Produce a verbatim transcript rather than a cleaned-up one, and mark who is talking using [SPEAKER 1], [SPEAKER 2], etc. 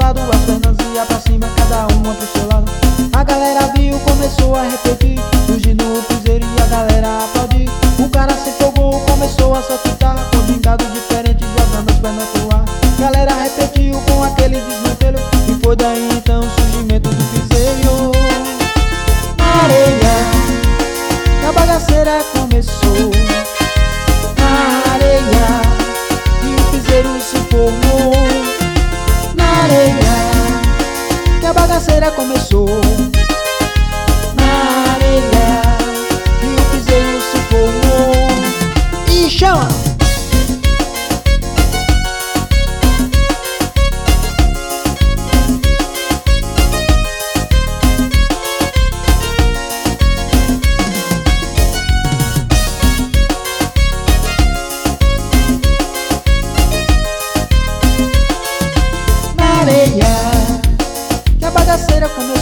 [SPEAKER 1] lado, as pernas ia pra cima, cada uma pro seu lado. A galera viu, começou a repetir, surgindo o piseiro e a galera aplaudir. O cara se empolgou, começou a saltitar, com gingado diferente, jogando as pernas pro ar. Galera repetiu com aquele desmantelo, e foi daí então o surgimento do piseiro. Na areia, a bagaceira começou. Na areia, e o piseiro se formou. Na areia, que a bagaceira começou. Na areia, e o piseiro se formou. E chama! Na areia, que a bagaceira começou.